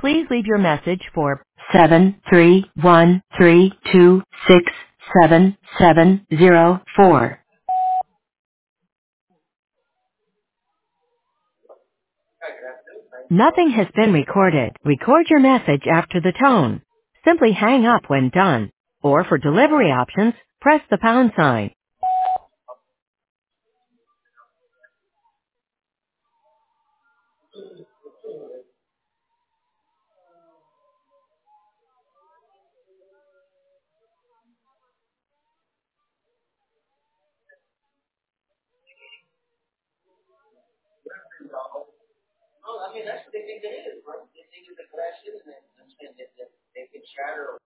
Please leave your message for 73132677704. Nothing has been recorded. Record your message after the tone. Simply hang up when done. Or for delivery options, press the pound sign.